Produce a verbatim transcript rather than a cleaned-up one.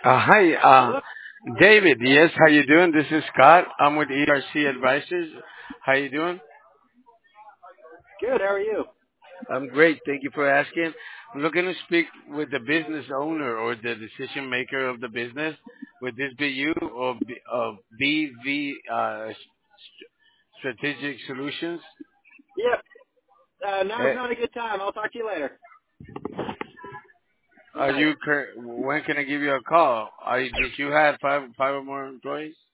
Uh, hi, uh, Hello? David. Yes, how you doing? This is Scott. I'm with E R C Advisors. How you doing? Good, how are you? I'm great. Thank you for asking. I'm looking to speak with the business owner or the decision maker of the business. Would this be you or B, uh, B V uh, Strategic Solutions? Yep. Uh, now's Eh, not a good time. I'll talk to you later. Are Bye. you? cur- When can I give you a call? Are you, did you have five five or more employees?